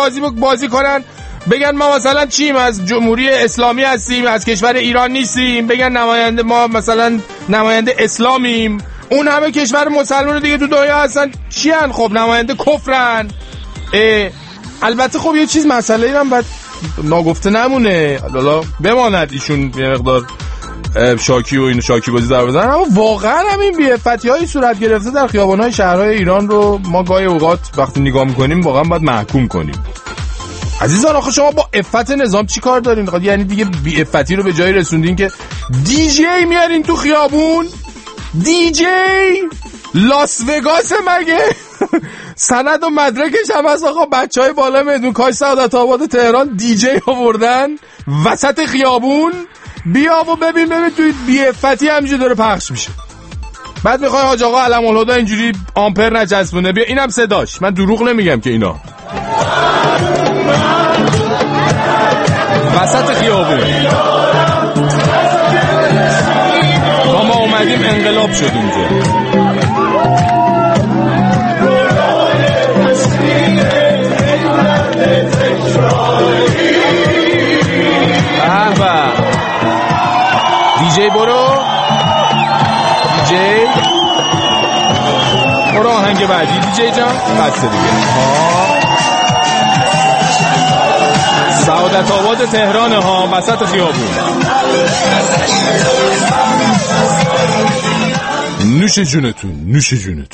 بازی کنن، بگن ما مثلا چیم، از جمهوری اسلامی هستیم، از کشور ایران نیستیم، بگن نماینده ما مثلا نماینده اسلامیم. اون همه کشور مسلمان دیگه تو دنیا هستن چیان؟ خب نماینده کفرن. البته خب یه چیز مسئله اینم بعد ناگفته نمونه، حالا بماند ایشون یه مقدار شاکی و اینو شاکی بازی در بزنن، اما واقعا همین بی‌عفتی‌های صورت گرفته در خیابان‌های شهرهای ایران رو ما گاهی اوقات وقتی نگاه می‌کنیم واقعا باید محکوم کنیم. عزیزان آخه شما با عفت نظام چی کار دارین؟ یعنی دیگه بی‌عفتی رو به جایی رسوندین که دی‌جی میارین تو خیابون؟ دی‌جی لاس وگاس مگه؟ سند و مدرکش هم از آقا بچهای بالا میدون کاج سعادت آباد تهران دی‌جی آوردن وسط خیابون. بیا و ببین توی بی‌عفتی همینجوری داره پخش میشه. بعد میخوای حاج آقا علم الهدا اینجوری آمپر نچسبونه. بیا اینم صداش، من دروغ نمیگم که اینا وسط خیابون ما اومدیم انقلاب شد اونجا. دیجی برو آهنگ بعدی دیجی جان. بس دیگه سعادت آباد تهران ها وسط خیابون. نوش جونتون.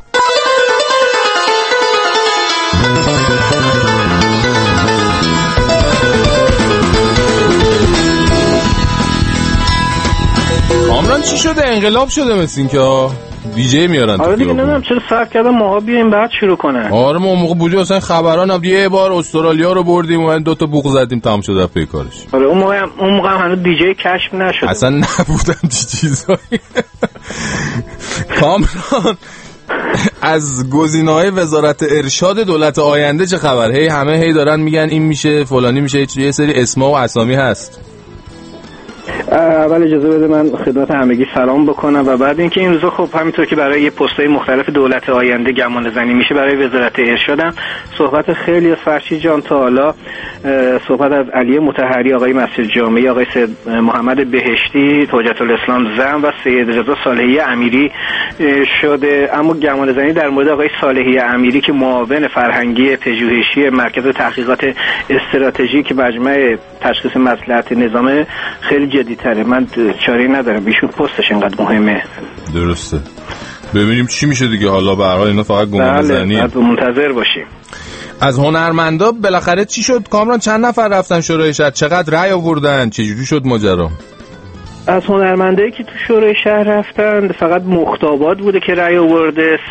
کامران چی شده؟ انقلاب شده مثل این که دیجی میارن تو. آره دیگه نمیدونم چرا صبر کردن ماها بیایم بعد شروع کنن. آره ما اون موقع بودیم اصلا خبران هم یه بار استرالیا رو بردیم و 2 تا بوق زدیم تمام شد رفت کارش. آره اون موقع هم هنوز دیجی کشف نشد اصلا نبودن چیزایی. کامران از گزینه‌های وزارت ارشاد دولت آینده چه خبر؟ همه دارن میگن این میشه فلانی میشه، یه سری اسما و اسامی هست. اول اجازه بده من خدمت همگی سلام بکنم و بعد اینکه این روزا خب همینطور که برای یه پست‌های مختلف دولت آینده گمان زنی میشه برای وزارت ارشادم صحبت خیلی از فرشید جان تا حالا صحبت از علی مطهری، آقای مسجد جامعی، آقای سید محمد بهشتی حجت الاسلام زم و سید رضا صالحی امیری شده، اما گمان زنی در مورد آقای صالحی امیری که معاون فرهنگی پژوهشی مرکز تحقیقات استراتژیک مجمع تشخیص مصلحت نظام خیلی جدی‌تره. من چاره‌ای ندارم، ایشون پستش اینقدر مهمه. درسته، ببینیم چی میشه دیگه. حالا به هر حال اینا فقط گمان زنیه. بعد منتظر باشیم. از هنرمندا بالاخره چی شد کامران؟ چند نفر رفتن شورای شهر؟ چقدر رأی آوردن؟ چجوری شد ماجرا؟ از هنرمندایی که تو شورای شهر رفتن فقط مختابات بوده که رأی آورده،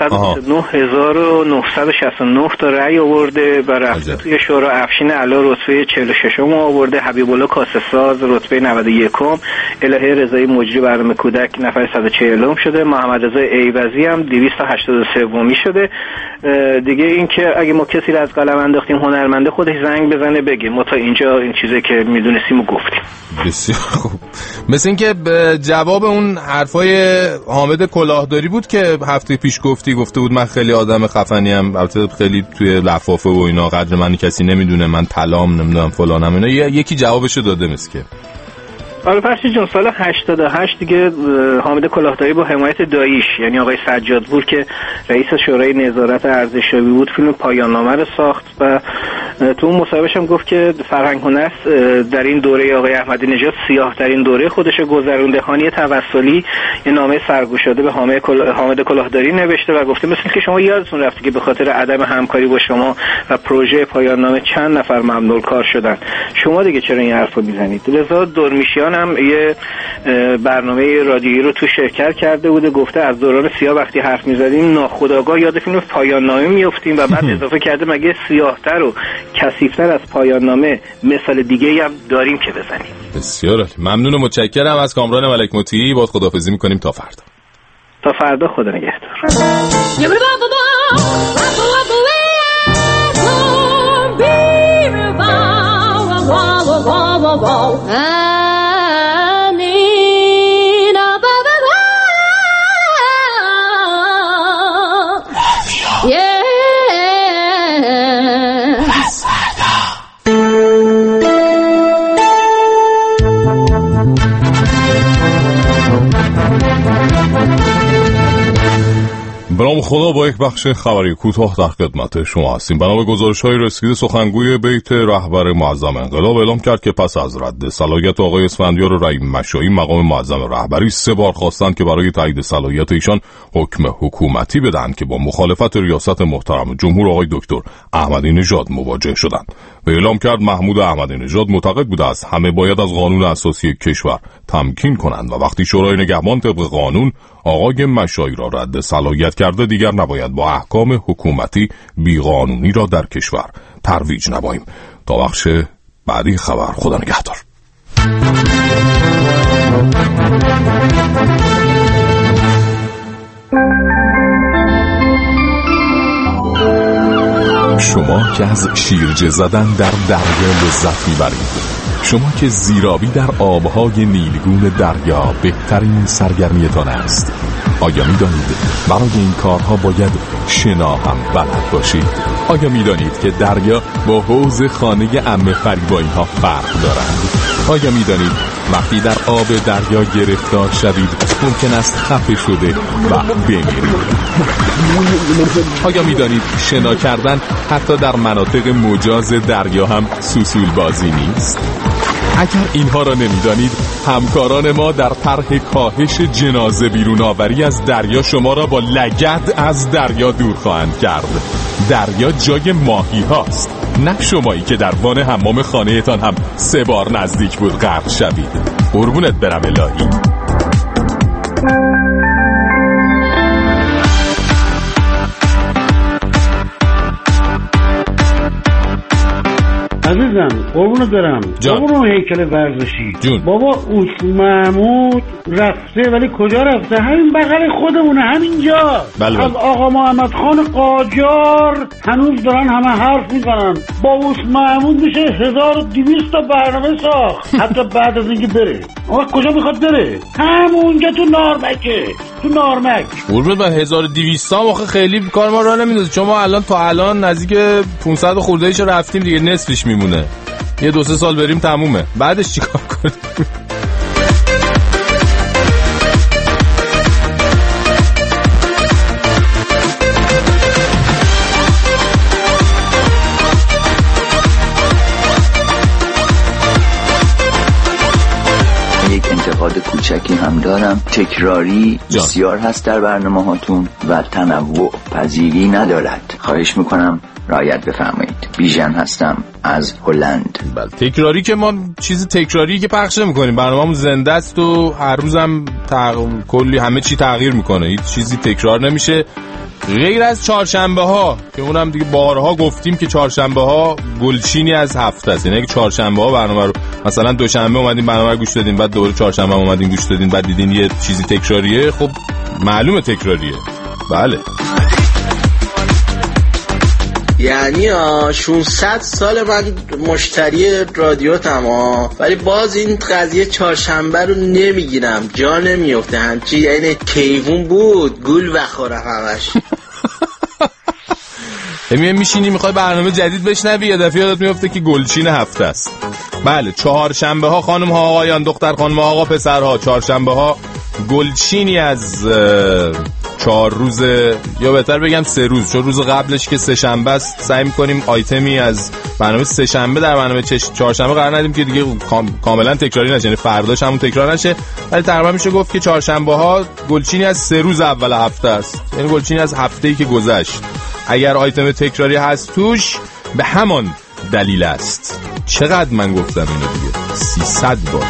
129,969 تا رأی آورده و رفته توی شورا. افشین علا رتبه 46م آورده، حبیب الله کاسه‌ساز رتبه 91م، الهه رضایی مجری برنامه کودک نفر 140م شده، محمد رضا ایوزی هم 283می شده. دیگه این که اگه ما کسی رو از قلم انداختیم هنرمنده خودش زنگ بزنه بگه ما تا اینجا این چیزی که میدونستیم و گفتیم. بسیار خوب. مثل این که جواب اون حرفای حامد کلاهداری بود که هفته پیش گفته بود من خیلی آدم خفنی ام، البته خیلی توی لفافه و اینا، قدر من کسی نمیدونه، من طلام نمیدونم فلانم، اینا یکی جوابشو داده مثل که. آره فرشید جون سال 88 دیگه حامد کلاهداری با حمایت داییش یعنی آقای سجادپور که رئیس شورای نظارت ارزشیابی بود فیلم پایان نامه رو ساخت و تو اون مصاحبهش هم گفت که فرهنگ هنر در این دوره آقای احمدی نژاد سیاه ترین دوره خودش گذرونده. هانی توسلی یه نامه سرگشاده به حامد کلاهداری نوشته و گفته مثل که شما یادتون رفته که به خاطر عدم همکاری با شما و پروژه پایان نامه چند نفر ممنوع کار شدن، شما دیگه چرا این حرفو میزنید؟ رضا درمیشیان هم یه برنامه رادیویی رو تو شرکت کرده بوده، گفته از دوران سیاه وقتی حرف میزدیم ناخودآگاه یاد فیلم پایان نامه میافتیم و بعد اضافه کرده مگه سیاه‌تر و کثیف‌تر از پایان نامه مثال دیگه‌ای هم داریم که بزنیم. بسیار ممنون و متشکرم از کامران ملک مطیعی. باید خداحافظی می‌کنیم تا فردا. تا فردا، خدا نگهدار. خدا با یک بخش خبری کوتاه در خدمت شما هستیم. بنا به گزارش‌های رسیده، سخنگوی بیت رهبر معظم انقلاب اعلام کرد که پس از رد صلاحیت آقای اسفندیار رحیم مشایی مقام معظم رهبری 3 بار خواستند که برای تایید صلاحیت ایشان حکم حکومتی بدهند که با مخالفت ریاست محترم جمهور آقای دکتر احمدی نژاد مواجه شدند. و اعلام کرد محمود احمدی نژاد معتقد بوده است همه باید از قانون اساسی کشور تمکین کنند و وقتی شورای نگهبان طبق قانون آقای مشایی را رد صلاحیت کرده، دیگر نباید با احکام حکومتی بیقانونی را در کشور ترویج نماییم. تا بخش بعدی خبر، خدا نگهدار. شما که از شیرجه زدن در دریا لذت میبرید، شما که زیرابی در آبهای نیلگون دریا بهترین سرگرمیتان است، آیا می‌دانید برای این کارها باید شنا هم بلد باشید؟ آیا می‌دانید که دریا با حوض خانه عمه فریبایی ها فرق دارند؟ آیا می‌دانید وقتی در آب دریا گرفتار شوید ممکن است خفه شده و بمیرید؟ آیا می‌دانید شنا کردن حتی در مناطق مجاز دریا هم سوسول بازی نیست؟ اگر اینها را نمی‌دانید، همکاران ما در طرح کاهش جنازه بیرون آوری از دریا شما را با لگد از دریا دور خواهند کرد. دریا جای ماهی هاست، نه شمایی که در وان حمام خانه تان هم 3 بار نزدیک بود غرق شوید. قربونت برم الهی. عزیزم قربونت برم، قربون هیکل ورزشی جون. بابا اوس محمود رفته، ولی کجا رفته؟ همین بغل خودمونه، همینجا. بله. از آقا محمد خان قاجار هنوز دارن همه حرف میزنن. با اوس محمود میشه 1200 تا برنامه ساخت حتی بعد از اینکه بره. آقا کجا میخواد بره؟ همونجا تو نارمکه، تو نارمک. قربونت برم 1200 تا آخه خیلی کار ما راه نمیندازه، چون ما الان تا الان نزدیک 500 خورده ایش رفتیم دیگه، نصفش میمونه. یه 2-3 سال بریم تمومه، بعدش چیکار کنیم؟ یک انتقاد کوچکی هم دارم. تکراری بسیار هست در برنامه هاتون و تنوع پذیری ندارد. خواهش میکنم رعایت بفرمایید. بیژن هستم از هلند. بله، تکراری که ما چیز تکراری که پخش نمی‌کنیم، برنامه‌مون زنده است و هر روزم کلی همه چی تغییر میکنه، هیچ چیزی تکرار نمیشه غیر از چهارشنبه ها که اونم دیگه بارها گفتیم که چهارشنبه ها گلچینی از هفته است. یعنی چهارشنبه ها برنامه رو مثلا دوشنبه اومدین برنامه رو گوش دادین، بعد دوباره چهارشنبه اومدین گوش دادین، بعد دیدین یه چیزی تکراریه، خب معلومه تکراریه. بله، یعنی 600 سال من مشتری رادیوتم ولی باز این قضیه چهارشنبه رو نمیگیرم، جا نمیفته، همچی یعنی کیوون بود گول بخورم همش. میشینی میخوای برنامه جدید بشنوی، یه دفعه یادت میفته که گلچین هفته است. بله، چهارشنبه ها خانم ها آقایان، دختر خانم ها آقا پسرها، چهارشنبه ها گلچینی از 4 روز، یا بهتر بگم 3 روز، چون روز قبلش که سه شنبه است سعی می‌کنیم آیتمی از برنامه سه شنبه در برنامه چهارشنبه قرار ندیم که دیگه کاملا تکراری نشه، یعنی فرداش همون تکرار نشه، ولی تقریبا میشه گفت که چهارشنبه ها گلچینی از 3 روز اول هفته است، یعنی گلچینی از هفته‌ای که گذشت. اگر آیتم تکراری هست توش به همان دلیل است. چقدر من گفتم اینو دیگه 300 بار.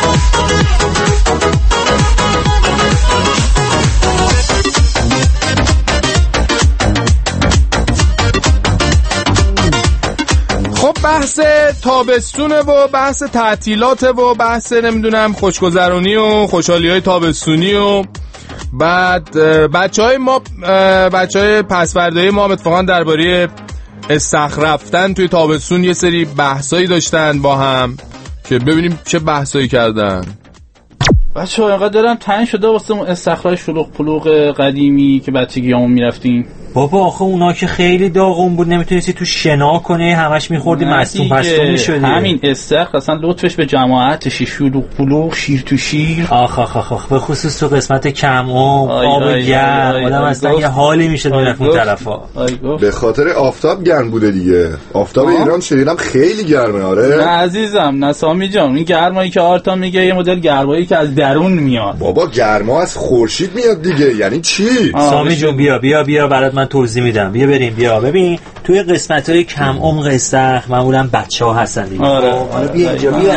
خب بحث تابستونه و بحث تعطیلاته و بحث نمیدونم خوشگذرونی و خوشحالی‌های تابستونی و بعد بچهای پسوردهای ما اتفاقا درباره استخر رفتن توی تابستون یه سری بحثایی داشتن با هم که ببینیم چه بحثایی کردن. بچه‌ها اینقدر دارم تنگ شده واسه اون استخرای شلوغ پلوغ قدیمی که بچگیامون میرفتیم. بابا آخه اونا که خیلی داغون بود نمیتونستی تو شنا کنه، همش میخوردی مصدوم پستون میشدی. همین استخر اصلا لطفش به جماعتش شلوغ پلوغ شیر تو شیر. آخ به خصوص تو قسمت کم آب گرم آدم اصلا یه حالی میشه میرفت اون طرفا. به خاطر آفتاب گرم بوده دیگه. آفتاب ایران شدیدم خیلی گرمه. آره نه عزیزم، نه سامی جان، این گرمایی که آرتا میگه یه مدل گرمایی که از درون میاد. بابا گرما از خورشید میاد دیگه. یعنی چی؟ سامی جون بیا برات من توضیح میدم. بیا بریم. بیا ببین توی قسمت‌های کم عمق استخر معمولا بچه‌ها هستن دیگه. آره بیا اینجا بیا.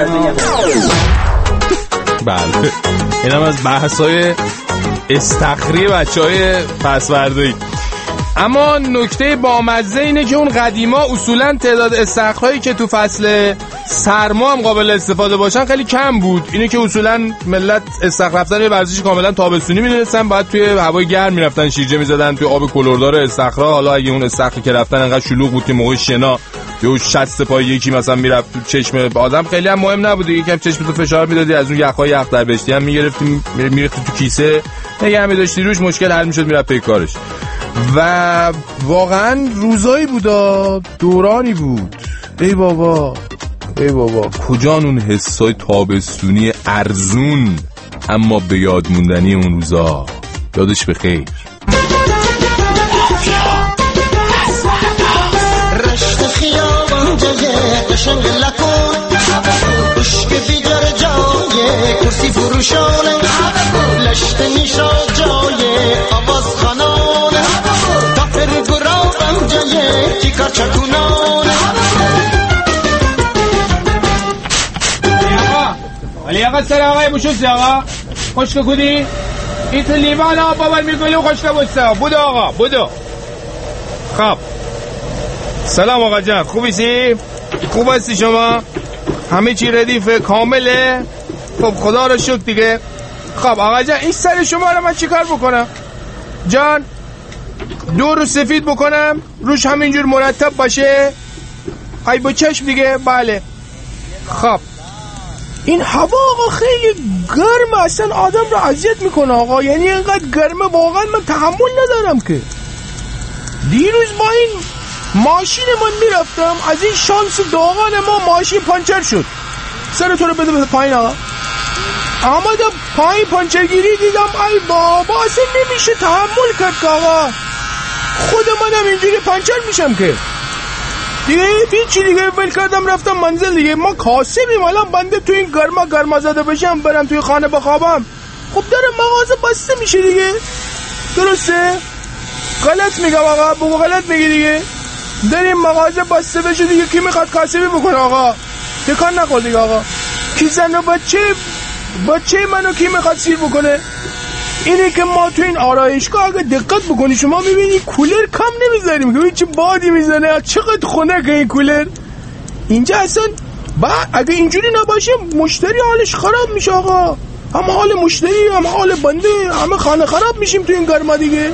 بله اینم از بحث‌های استخری بچه‌های پسورده‌ای. اما نکته بامزه اینه که اون قدیما اصولا تعداد استخرهایی که تو فصل سرما هم قابل استفاده باشن خیلی کم بود. اینه که اصولا ملت استخر رفتن یه ورزش کاملا تابستونی میدونستن، بعد توی هوای گرم میرفتن شیرجه میزدن توی آب کلردار استخرها. حالا اگه اون استخری که رفتن انقدر شلوغ بود که موقع شنا یه شست پای یکی مثلا میرفت تو چشم آدم، خیلی هم مهم نبود، یکم چشمتو فشار میدادی، از اون یخای یخ در بهشتی هم میگرفتی میریختی تو کیسه، نگه می‌داشتی روش، مشکل حل میشد، میرفت پی کارش. و واقعا روزایی بود، دورانی بود. ای بابا کجان اون حسای تابستونی ارزون اما به یاد موندنی اون روزا. یادش بخیر. رشت خیابان جایه قشنگ لکن عشق بیجر جایه کرسی فروشانه لشت میشا جایه آواز خانانه تفر گرابم جایه تیکار چکونانه. ولی آقا سر آقای بوشوسی آقا خوشک کدی ایت لیوان آقا باور میگلو خوشک بودسا بودو آقا بودو. خب سلام آقا جان، خوبیسی؟ خوب هستی شما؟ همه چی ردیف کامله؟ خب خدا رو شکر دیگه. خب آقا جان این سر شما رو من چی کار بکنم؟ جان دور رو سفید بکنم روش همینجور مرتب باشه؟ ای با چشم دیگه. بله خب این هوا آقا خیلی گرمه، اصلا آدم رو اذیت میکنه آقا، یعنی اینقدر گرمه واقعا من تحمل ندارم که. دیروز با این ماشین من میرفتم، از این شانس داغان ما ماشین پانچر شد. سر تو رو بده پایین آقا. آمدم پایین پانچرگیری دیدم، ای بابا اصلا نمیشه تحمل کرد که آقا، خود منم اینجوری پانچر میشم که دیگه. هیچی دیگه ول کردم رفتم منزل دیگه. ما کاسبیم الان بنده تو این گرما زده بشم برم توی خانه بخوابم، خب در مغازه بسته میشه دیگه. درسته؟ غلط میگم آقا؟ بگو غلط میگی دیگه. در این مغازه بسته بشه دیگه، کی میخواد کاسبی بکنه آقا؟ تکان نخور دیگه آقا. کی زن و بچه منو کی میخواد سیر بکنه؟ اینه که ما تو این آرایشگاه اگه دقت بکنی شما میبینی کولر کم نمیذاریم که چه بادی میزنه، چقدر خنکه این کولر اینجا اصلا. اگه اینجوری نباشه مشتری حالش خراب میشه آقا، هم حال مشتری هم حال بنده، همه خانه خراب میشیم تو این گرما دیگه.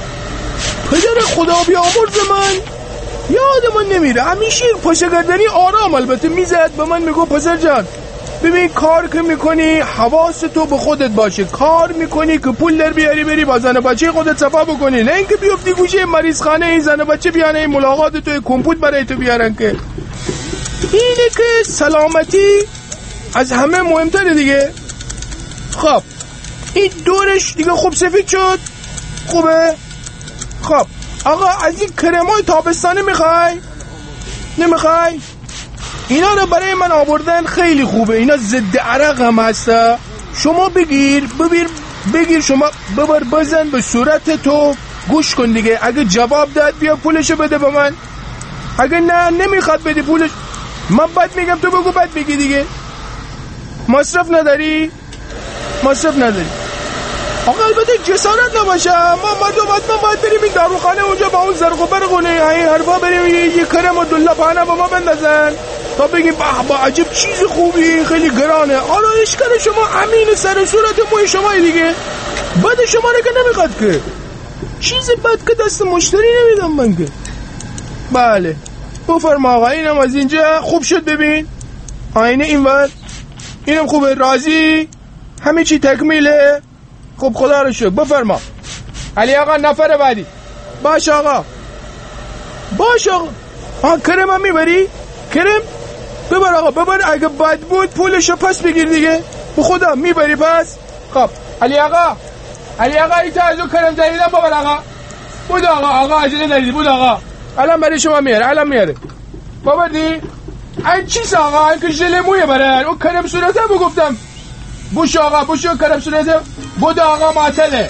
پدر خدا بیامرز من یاد من نمیره، همیشه پشگردنی آرام البته میزد به من، میگو پسر جان ببین کار که میکنی حواست تو به خودت باشه، کار میکنی که پول در بیاری بری با زن و بچه خودت صفا بکنی، نه اینکه بیفتی گوشه مریض خانه این زن و بچه بیان این ملاقات تو کمپوت برای تو بیارن. که اینه که سلامتی از همه مهمتره دیگه. خب این دورش دیگه خوب سفید شد، خوبه. خب آقا از این کرمای تابستانه میخوای؟ نمیخوای؟ اینا رو برای من آوردن، خیلی خوبه، اینا ضد عرق هم هسته. شما بگیر شما ببر بزن به صورت تو، گوش کن دیگه. اگه جواب داد بیا پولشو بده به من، اگه نه نمیخواد بدی پولش، من بد میگم تو بگو بد میگی دیگه. مصرف نداری آقا. البته جسارت نباشه، ما مردم باید بریم این داروخانه اونجا با اون زرق و برقونه این حرفا بریم یه کرم و دلله پهنه با ما بندازن تا بگیم با عجب چیز خوبی خیلی گرانه. آرایشگر شما امین سر صورت موی شما دیگه، بد شما رو که نمیخواد که، چیز بد که دست مشتری نمیدم من که. بله بفرما آقا، اینم از اینجا خوب شد. ببین آینه اینور اینم خوبه، راضی؟ همه چی تکمیله؟ خب خدا رو شکر. بفرما علی آقا. نفر بعدی باش آقا کرم هم میبری؟ کرم؟ ببر آقا ببر، اگه بد بود پولشو پس بگیر دیگه. به خدا میبری پس؟ خب علی آقا این تا از اون کرم جدیدم ببر آقا. بود آقا عجله ندید، بود آقا الان برای شما میاره. ببردی؟ این چیز آقا؟ این که ژل مویه برن. اون کرم صورته بگفتم. بوش آقا کرم صورته. بود آقا معطله.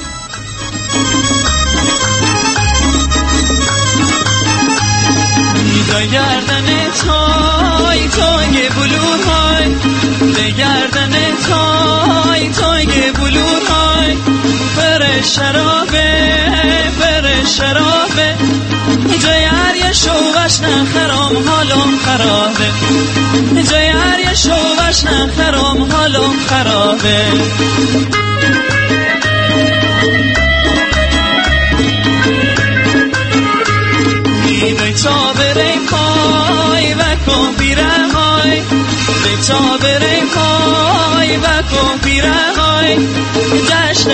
به گردن تای بلورهای، به گردن تای بلورهای، بره شرابه جای یه شوقش نخرام حالم خرابه، جای یه شوقش نخرام حالم خرابه. تا بره پای و کمپیره های، تا بره پای و کمپیره های، دشت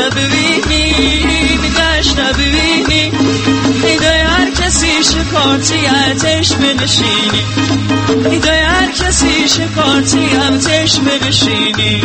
ببینی ایدای هر کسی شکارتی آتش بنشینی، ایدای هر کسی شکارتی آتش بنشینی.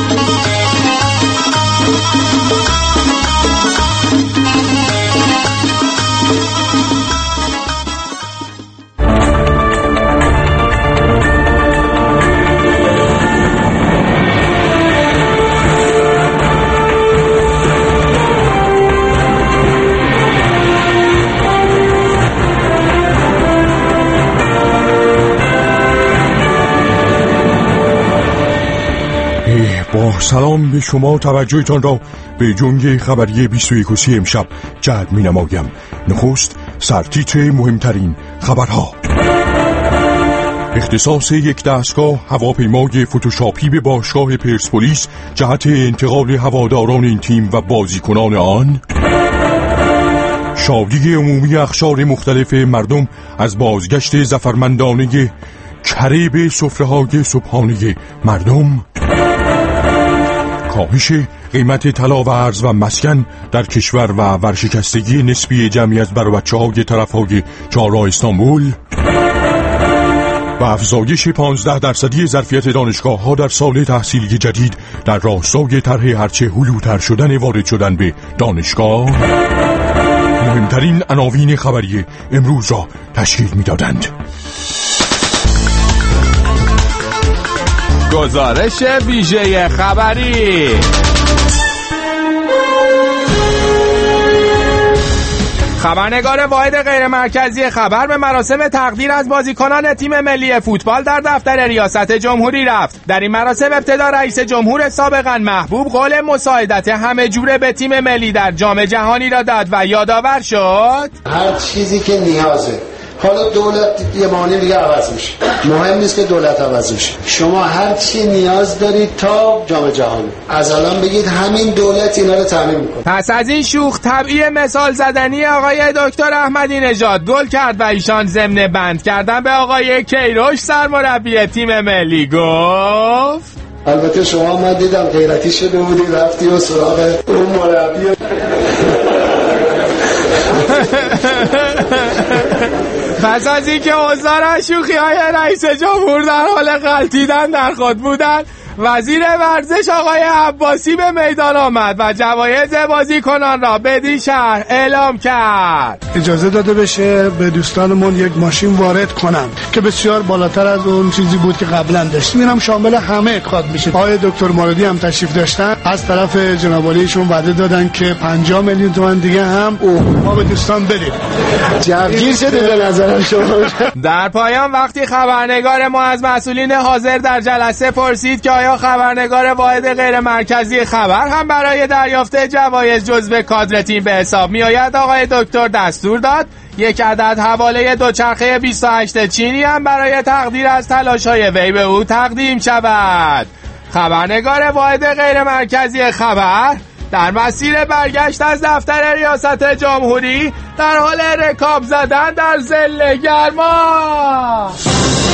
با سلام به شما توجهتان را به جنگ خبری 21 امشب جلب می نمایم. نخست سرتیتر مهمترین خبرها. اختصاص یک دستگاه هواپیمای فتوشاپی به باشگاه پرسپولیس جهت انتقال هواداران این تیم و بازیکنان آن. شادی عمومی اقشار مختلف مردم از بازگشت ظفرمندانه کره به سفره‌های صبحانه مردم. کاهش قیمت طلا و ارز و مسکن در کشور و ورشکستگی نسبی جمعیت بر بچه‌های طرف‌های چهارراه استانبول و افزایش 15% ظرفیت دانشگاه‌ها در سال تحصیلی جدید در راستای طرح هرچه هلوتر شدن وارد شدن به دانشگاه مهمترین عناوین خبری امروز را تشکیل می‌دادند. گزارش ویژه خبری. خبرنگار واحد غیر مرکزی خبر به مراسم تقدیر از بازیکنان تیم ملی فوتبال در دفتر ریاست جمهوری رفت. در این مراسم ابتدا رئیس جمهور سابقا محبوب قول مساعدت همه جوره به تیم ملی در جام جهانی را داد و یادآور شد هر چیزی که نیازه، حالا دولت یه معنی دیگه عوض میشه، مهم نیست که دولت عوض میشه، شما هر چی نیاز دارید تا جام جهانی از الان بگید همین دولت اینا رو تامین میکنه. پس از این شوخ طبعی مثال زدنی آقای دکتر احمدی نژاد گل کرد و ایشان ضمن بند کردن به آقای کیروش سرمربی تیم ملی گفت البته شما من دیدم غیرتی شده بودی رفتی و سراغ اون مربی پس از اینکه اوضاع شوخی‌های رئیس جمهور در حال غلطیدن در خود بودند، وزیر ورزش آقای عباسی به میدان آمد و جوایز بازیکنان را بدین شهر اعلام کرد. اجازه داده بشه به دوستانمون یک ماشین وارد کنم که بسیار بالاتر از اون چیزی بود که قبلا داشتیم. اینم شامل همه اقتصاد میشه. آقای دکتر ماردی هم تشریف داشتن، از طرف جناب عالیشون وعده دادن که 50 میلیون تومان دیگه هم ما به دوستان بدیم. جوگیر شده به نظر شما. در پایان وقتی خبرنگار ما از مسئولین حاضر در جلسه پرسید که آیا خبرنگار واحد غیر مرکزی خبر هم برای دریافت جوایز جزو کادر تیم به حساب می آید، آقای دکتر دستور داد یک عدد حواله دوچرخه 28 چینی هم برای تقدیر از تلاش‌های وی به او تقدیم شود. خبرنگار واحد غیر مرکزی خبر در مسیر برگشت از دفتر ریاست جمهوری در حال رکاب زدن در ظل گرما.